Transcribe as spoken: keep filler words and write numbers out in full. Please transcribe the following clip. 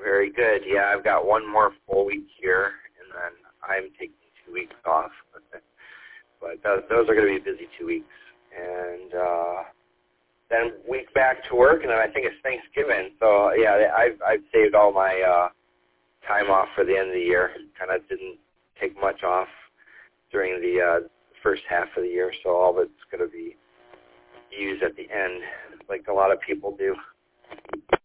very good. Yeah, I've got one more full week here, and then I'm taking two weeks off. But those, those are going to be busy two weeks. And uh, then week back to work, and then I think it's Thanksgiving. So, yeah, I've, I've saved all my uh, time off for the end of the year. Kind of didn't take much off during the uh, first half of the year, so all of it's going to be used at the end, like a lot of people do.